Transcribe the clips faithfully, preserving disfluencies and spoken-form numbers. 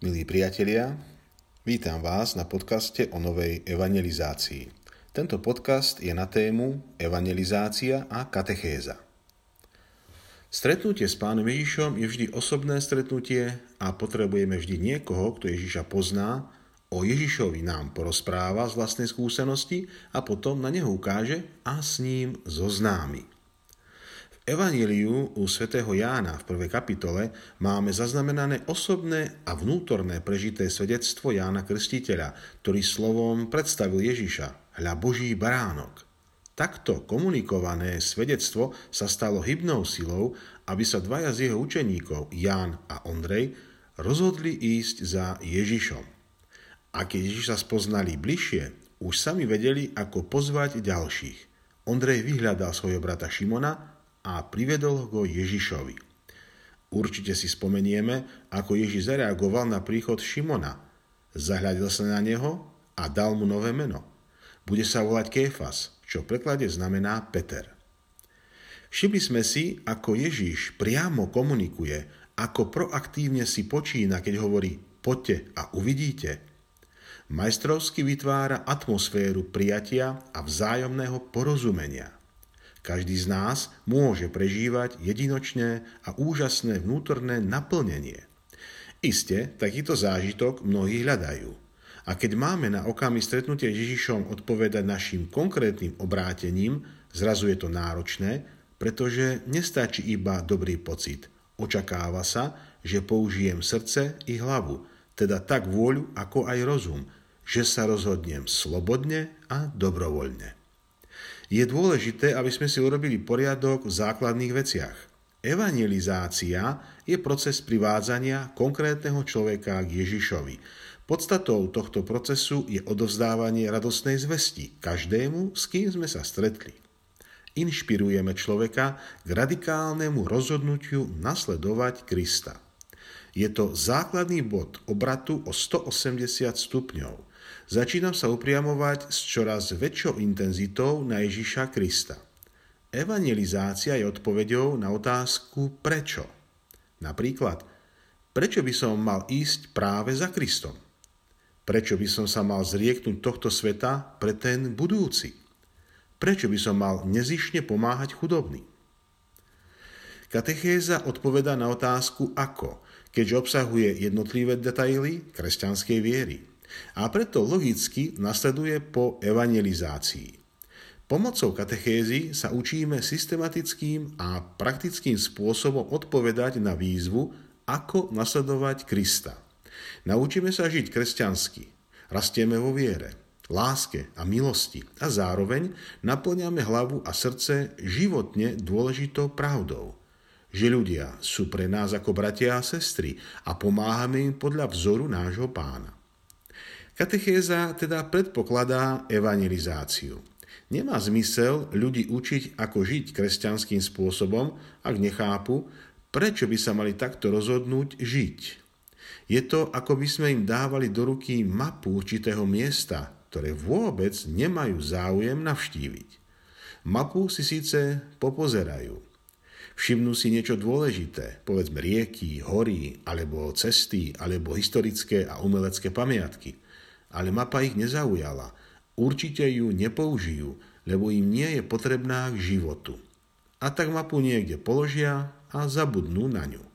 Milí priatelia, vítam vás na podcaste o novej evangelizácii. Tento podcast je na tému evangelizácia a katechéza. Stretnutie s Pánom Ježišom je vždy osobné stretnutie a potrebujeme vždy niekoho, kto Ježiša pozná, o Ježišovi nám porozpráva z vlastnej skúsenosti a potom na neho ukáže a s ním zoznámi. V Evanjeliu u svätého Jána v prvej kapitole máme zaznamenané osobné a vnútorné prežité svedectvo Jána Krstiteľa, ktorý slovom predstavil Ježiša, hľa Boží baránok. Takto komunikované svedectvo sa stalo hybnou silou, aby sa dvaja z jeho učeníkov, Ján a Ondrej, rozhodli ísť za Ježišom. A keď Ježiša spoznali bližšie, už sami vedeli, ako pozvať ďalších. Ondrej vyhľadal svojho brata Šimona a privedol ho Ježišovi. Určite si spomenieme, ako Ježiš zareagoval na príchod Šimona. Zahľadil sa na neho a dal mu nové meno. Bude sa volať Kéfas, čo v preklade znamená Peter. Všimli sme si, ako Ježiš priamo komunikuje, ako proaktívne si počína, keď hovorí poďte a uvidíte. Majstrovsky vytvára atmosféru prijatia a vzájomného porozumenia. Každý z nás môže prežívať jedinočné a úžasné vnútorné naplnenie. Iste, takýto zážitok mnohí hľadajú. A keď máme na okamih stretnutia s Ježišom odpovedať našim konkrétnym obrátením, zrazu je to náročné, pretože nestačí iba dobrý pocit. Očakáva sa, že použijem srdce i hlavu, teda tak vôľu ako aj rozum, že sa rozhodnem slobodne a dobrovoľne. Je dôležité, aby sme si urobili poriadok v základných veciach. Evangelizácia je proces privádzania konkrétneho človeka k Ježišovi. Podstatou tohto procesu je odovzdávanie radostnej zvesti každému, s kým sme sa stretli. Inšpirujeme človeka k radikálnemu rozhodnutiu nasledovať Krista. Je to základný bod obratu o stoosemdesiat stupňov. Začínam sa upriamovať s čoraz väčšou intenzitou na Ježiša Krista. Evangelizácia je odpoveďou na otázku prečo. Napríklad, prečo by som mal ísť práve za Kristom? Prečo by som sa mal zrieknúť tohto sveta pre ten budúci? Prečo by som mal nezišne pomáhať chudobným? Katechéza odpovedá na otázku ako, keďže obsahuje jednotlivé detaily kresťanskej viery. A preto logicky nasleduje po evangelizácii. Pomocou katechézy sa učíme systematickým a praktickým spôsobom odpovedať na výzvu, ako nasledovať Krista. Naučíme sa žiť kresťansky, rastieme vo viere, láske a milosti a zároveň naplňame hlavu a srdce životne dôležitou pravdou, že ľudia sú pre nás ako bratia a sestry a pomáhame im podľa vzoru nášho Pána. Katechéza teda predpokladá evangelizáciu. Nemá zmysel ľudí učiť, ako žiť kresťanským spôsobom, ak nechápu, prečo by sa mali takto rozhodnúť žiť. Je to, ako by sme im dávali do ruky mapu určitého miesta, ktoré vôbec nemajú záujem navštíviť. Mapu si síce popozerajú. Všimnú si niečo dôležité, povedzme rieky, hory, alebo cesty, alebo historické a umelecké pamiatky. Ale mapa ich nezaujala. Určite ju nepoužijú, lebo im nie je potrebná k životu. A tak mapu niekde položia a zabudnú na ňu.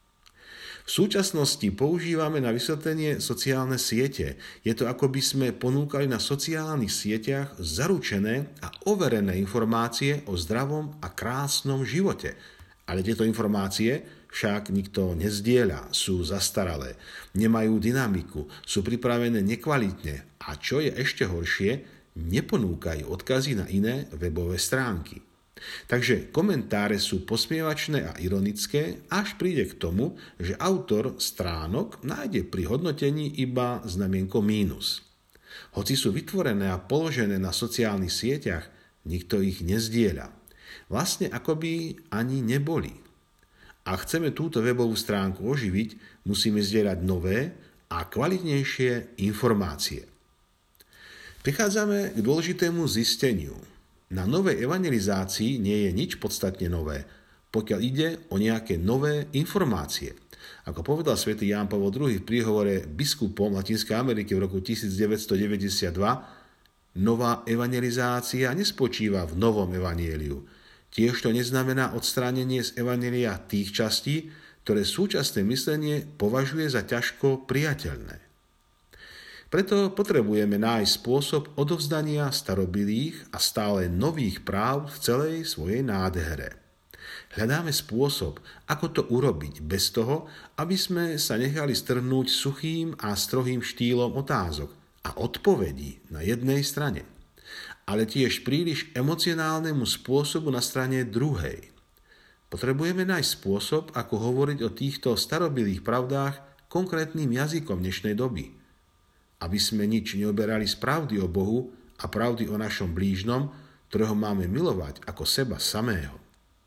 V súčasnosti používame na vysvetlenie sociálne siete. Je to, ako by sme ponúkali na sociálnych sieťach zaručené a overené informácie o zdravom a krásnom živote. Ale tieto informácie však nikto nezdieľa, sú zastaralé, nemajú dynamiku, sú pripravené nekvalitne a čo je ešte horšie, neponúkajú odkazy na iné webové stránky. Takže komentáre sú posmievačné a ironické, až príde k tomu, že autor stránok nájde pri hodnotení iba znamienko mínus. Hoci sú vytvorené a položené na sociálnych sieťach, nikto ich nezdieľa. Vlastne akoby ani neboli. A chceme túto webovú stránku oživiť, musíme zdieľať nové a kvalitnejšie informácie. Prichádzame k dôležitému zisteniu. Na novej evangelizácii nie je nič podstatne nové. pokiaľ ide o nejaké nové informácie. Ako povedal svätý Ján Pavol druhý. v príhovore biskupom Latinskej Ameriky v roku devätnásťstodeväťdesiatdva, nová evangelizácia nespočíva v novom evanjeliu. Tiež to neznamená odstránenie z evanjelia tých častí, ktoré súčasné myslenie považuje za ťažko priateľné. Preto potrebujeme nájsť spôsob odovzdania starobilých a stále nových práv v celej svojej nádhere. Hľadáme spôsob, ako to urobiť bez toho, aby sme sa nechali strhnúť suchým a strohým štýlom otázok a odpovedí na jednej strane, ale tiež príliš emocionálnemu spôsobu na strane druhej. Potrebujeme nájsť spôsob, ako hovoriť o týchto starobilých pravdách konkrétnym jazykom dnešnej doby, aby sme nič neoberali z pravdy o Bohu a pravdy o našom blížnom, ktorého máme milovať ako seba samého.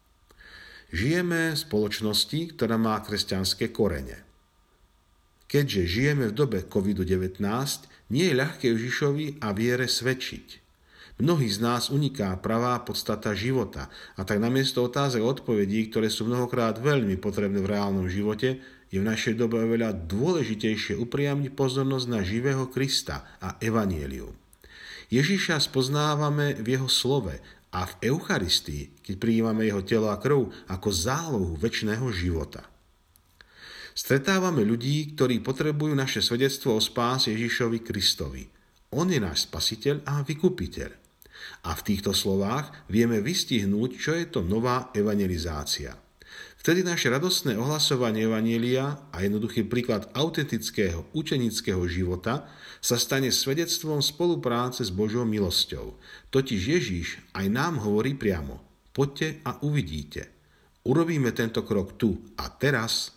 Žijeme v spoločnosti, ktorá má kresťanské korene. Keďže žijeme v dobe kovid devätnásť, nie je ľahké Ježišovi a viere svedčiť. Mnohých z nás uniká pravá podstata života a tak namiesto otázok a odpovedí, ktoré sú mnohokrát veľmi potrebné v reálnom živote, je v našej dobe oveľa dôležitejšie upriamiť pozornosť na živého Krista a evanjelium. Ježiša spoznávame v jeho slove a v Eucharistii, keď prijímame jeho telo a krv ako zálohu večného života. Stretávame ľudí, ktorí potrebujú naše svedectvo o spáse Ježišovi Kristovi. On je náš spasiteľ a vykupiteľ. A v týchto slovách vieme vystihnúť, čo je to nová evangelizácia. Vtedy naše radostné ohlasovanie evanjelia a jednoduchý príklad autentického učenického života sa stane svedectvom spolupráce s Božou milosťou. Totiž Ježíš aj nám hovorí priamo: poďte a uvidíte. Urobíme tento krok tu a teraz